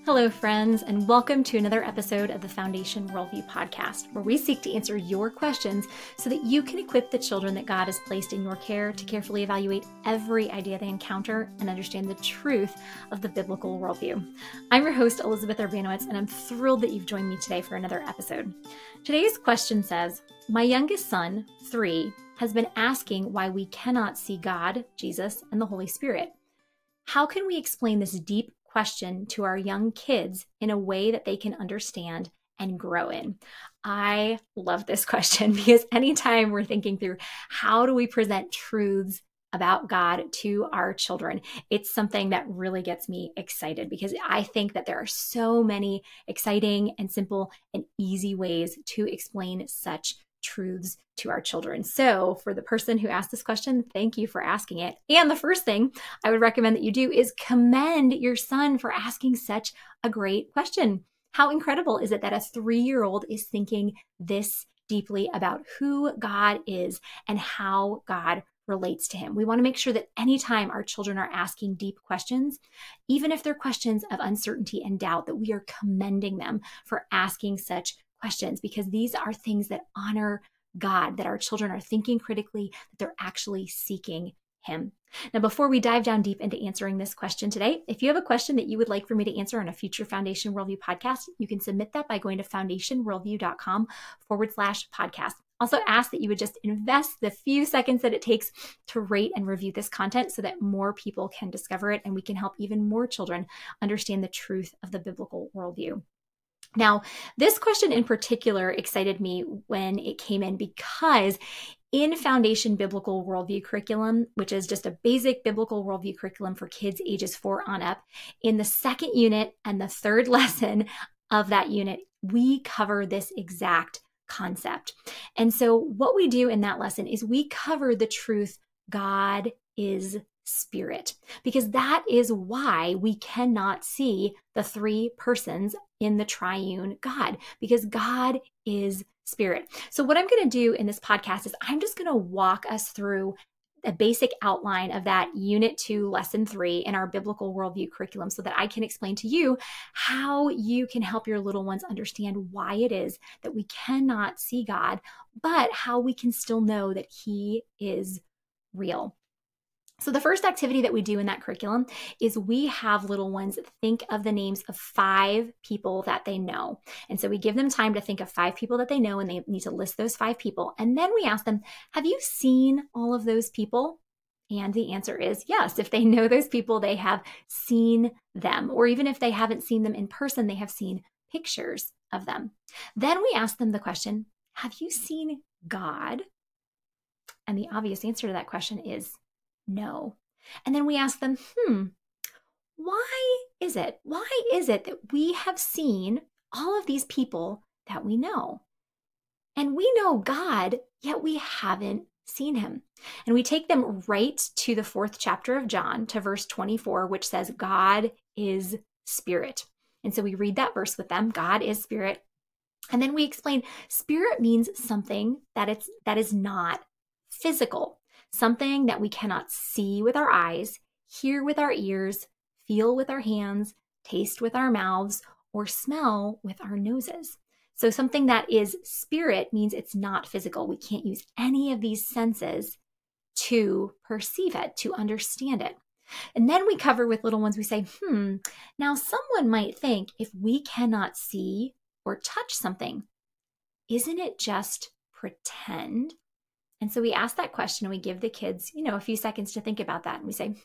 Hello, friends, and welcome to another episode of the Foundation Worldview podcast, where we seek to answer your questions so that you can equip the children that God has placed in your care to carefully evaluate every idea they encounter and understand the truth of the biblical worldview. I'm your host, Elizabeth Urbanowitz, and I'm thrilled that you've joined me today for another episode. Today's question says, my youngest son, 3, has been asking why we cannot see God, Jesus, and the Holy Spirit. How can we explain this deep question to our young kids in a way that they can understand and grow in? I love this question because anytime we're thinking through how do we present truths about God to our children, it's something that really gets me excited because I think that there are so many exciting and simple and easy ways to explain such truths to our children. So for the person who asked this question, thank you for asking it. And the first thing I would recommend that you do is commend your son for asking such a great question. How incredible is it that a 3-year-old is thinking this deeply about who God is and how God relates to him? We want to make sure that anytime our children are asking deep questions, even if they're questions of uncertainty and doubt, that we are commending them for asking such questions, because these are things that honor God, that our children are thinking critically, that they're actually seeking him. Now, before we dive down deep into answering this question today, if you have a question that you would like for me to answer on a future Foundation Worldview podcast, you can submit that by going to foundationworldview.com/podcast. Also ask that you would just invest the few seconds that it takes to rate and review this content so that more people can discover it and we can help even more children understand the truth of the biblical worldview. Now, this question in particular excited me when it came in because in Foundation Biblical Worldview Curriculum, which is just a basic biblical worldview curriculum for kids ages 4 on up, in the second unit and the third lesson of that unit, we cover this exact concept. And so what we do in that lesson is we cover the truth God is Spirit, because that is why we cannot see the 3 persons in the triune God, because God is Spirit. So what I'm going to do in this podcast is I'm just going to walk us through a basic outline of that Unit 2, Lesson 3 in our Biblical Worldview curriculum so that I can explain to you how you can help your little ones understand why it is that we cannot see God, but how we can still know that He is real. So the first activity that we do in that curriculum is we have little ones think of the names of 5 people that they know. And so we give them time to think of 5 people that they know, and they need to list those 5 people. And then we ask them, have you seen all of those people? And the answer is yes. If they know those people, they have seen them. Or even if they haven't seen them in person, they have seen pictures of them. Then we ask them the question, have you seen God? And the obvious answer to that question is no. And then we ask them, why is it that we have seen all of these people that we know? And we know God, yet we haven't seen him. And we take them right to the 4th chapter of John, to verse 24, which says, God is Spirit. And so we read that verse with them, God is Spirit. And then we explain Spirit means something that is not physical. Something that we cannot see with our eyes, hear with our ears, feel with our hands, taste with our mouths, or smell with our noses. So something that is spirit means it's not physical. We can't use any of these senses to perceive it, to understand it. And then we cover with little ones, we say, now someone might think if we cannot see or touch something, isn't it just pretend? And so we ask that question and we give the kids, a few seconds to think about that. And we say,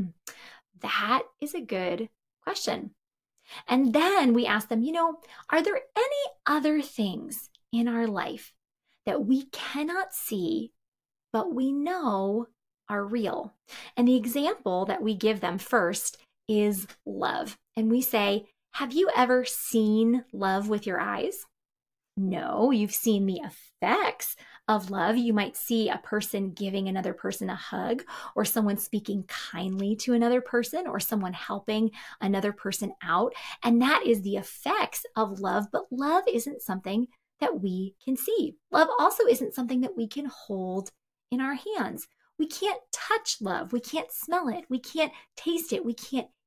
that is a good question. And then we ask them, are there any other things in our life that we cannot see, but we know are real? And the example that we give them first is love. And we say, have you ever seen love with your eyes? No, you've seen the effects of love. You might see a person giving another person a hug, or someone speaking kindly to another person, or someone helping another person out. And that is the effects of love. But love isn't something that we can see. Love also isn't something that we can hold in our hands. We can't touch love. We can't smell it. We can't taste it. We can't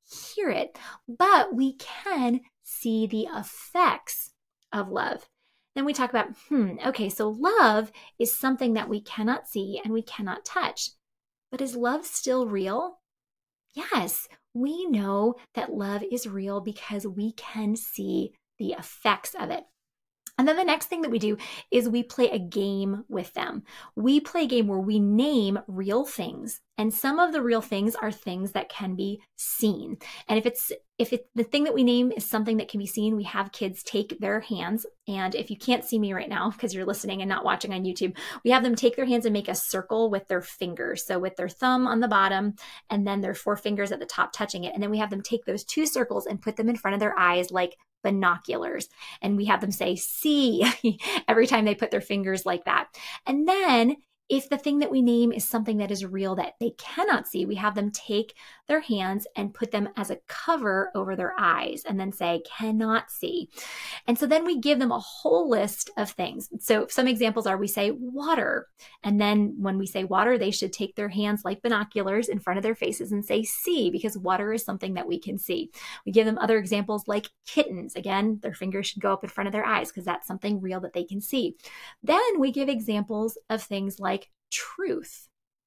hear it, but we can see the effects of love. Then we talk about, okay, so love is something that we cannot see and we cannot touch. But is love still real? Yes, we know that love is real because we can see the effects of it. And then the next thing that we do is we play a game with them. We play a game where we name real things. And some of the real things are things that can be seen. And if it's the thing that we name is something that can be seen, we have kids take their hands. And if you can't see me right now because you're listening and not watching on YouTube, we have them take their hands and make a circle with their fingers. So with their thumb on the bottom and then their 4 fingers at the top touching it. And then we have them take those 2 circles and put them in front of their eyes like binoculars. And we have them say, see, every time they put their fingers like that. And then if the thing that we name is something that is real that they cannot see, we have them take their hands and put them as a cover over their eyes and then say, cannot see. And so then we give them a whole list of things. So some examples are we say water. And then when we say water, they should take their hands like binoculars in front of their faces and say see, because water is something that we can see. We give them other examples like kittens. Again, their fingers should go up in front of their eyes because that's something real that they can see. Then we give examples of things like truth.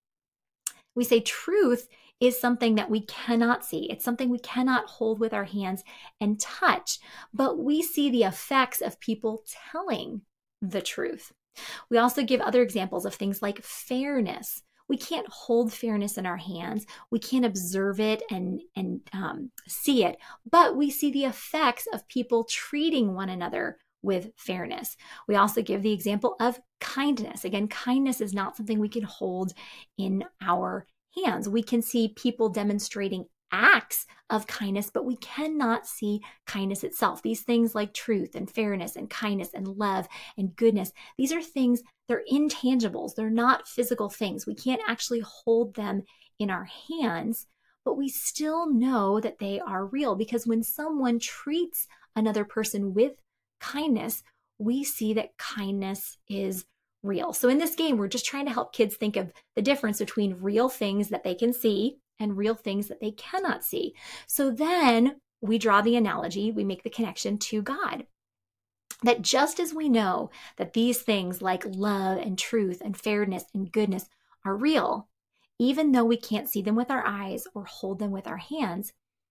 We say truth is something that we cannot see. It's something we cannot hold with our hands and touch, but we see the effects of people telling the truth. We also give other examples of things like fairness. We can't hold fairness in our hands. We can't observe it and see it, but we see the effects of people treating one another with fairness. We also give the example of kindness. Again, kindness is not something we can hold in our hands. We can see people demonstrating acts of kindness, but we cannot see kindness itself. These things like truth and fairness and kindness and love and goodness, these are things, they're intangibles. They're not physical things. We can't actually hold them in our hands, but we still know that they are real because when someone treats another person with kindness, we see that kindness is real. So in this game, we're just trying to help kids think of the difference between real things that they can see and real things that they cannot see. So then we draw the analogy, we make the connection to God. That just as we know that these things like love and truth and fairness and goodness are real, even though we can't see them with our eyes or hold them with our hands,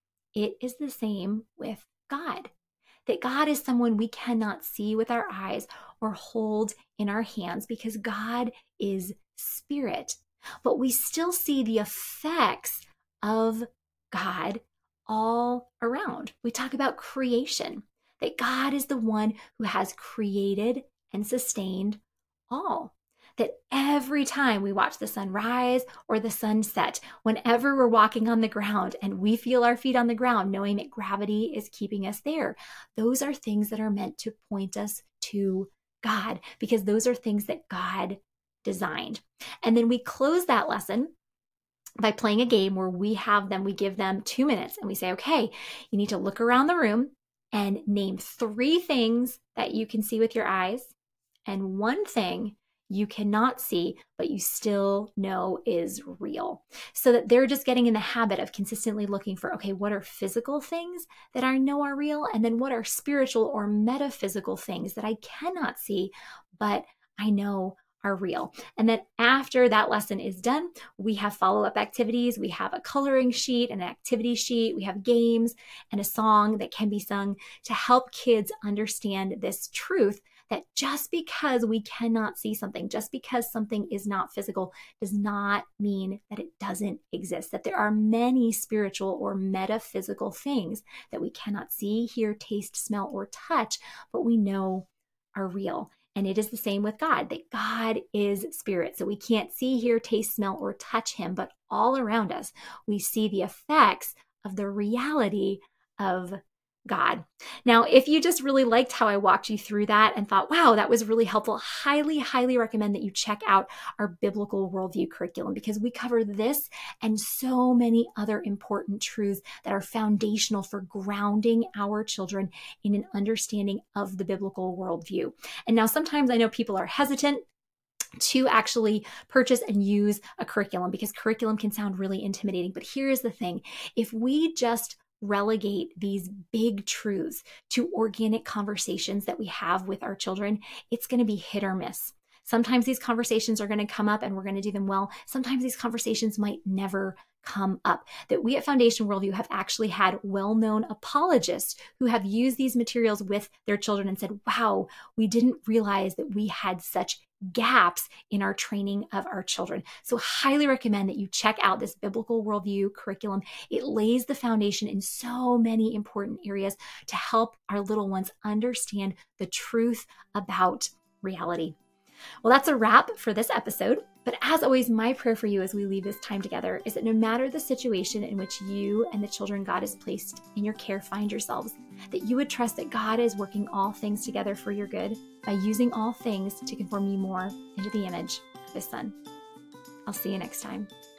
it is the same with God. That God is someone we cannot see with our eyes or hold in our hands because God is spirit. But we still see the effects of God all around. We talk about creation, that God is the one who has created and sustained all. That every time we watch the sun rise or the sun set, whenever we're walking on the ground and we feel our feet on the ground, knowing that gravity is keeping us there, those are things that are meant to point us to God because those are things that God designed. And then we close that lesson by playing a game where we give them 2 minutes and we say, okay, you need to look around the room and name 3 things that you can see with your eyes and 1 thing you cannot see, but you still know is real. So that they're just getting in the habit of consistently looking for, okay, what are physical things that I know are real? And then what are spiritual or metaphysical things that I cannot see, but I know are real. And then after that lesson is done, we have follow-up activities. We have a coloring sheet, an activity sheet. We have games and a song that can be sung to help kids understand this truth that just because we cannot see something, just because something is not physical, does not mean that it doesn't exist, that there are many spiritual or metaphysical things that we cannot see, hear, taste, smell, or touch, but we know are real. And it is the same with God, that God is spirit. So we can't see, hear, taste, smell, or touch him, but all around us, we see the effects of the reality of God. Now, if you just really liked how I walked you through that and thought, wow, that was really helpful, highly, highly recommend that you check out our biblical worldview curriculum because we cover this and so many other important truths that are foundational for grounding our children in an understanding of the biblical worldview. And now sometimes I know people are hesitant to actually purchase and use a curriculum because curriculum can sound really intimidating. But here is the thing. If we just relegate these big truths to organic conversations that we have with our children, it's going to be hit or miss. Sometimes these conversations are going to come up and we're going to do them well. Sometimes these conversations might never come up. That we at Foundation Worldview have actually had well-known apologists who have used these materials with their children and said, wow, we didn't realize that we had such gaps in our training of our children. So highly recommend that you check out this biblical worldview curriculum. It lays the foundation in so many important areas to help our little ones understand the truth about reality. Well, that's a wrap for this episode. But as always, my prayer for you as we leave this time together is that no matter the situation in which you and the children God has placed in your care find yourselves, that you would trust that God is working all things together for your good by using all things to conform you more into the image of His Son. I'll see you next time.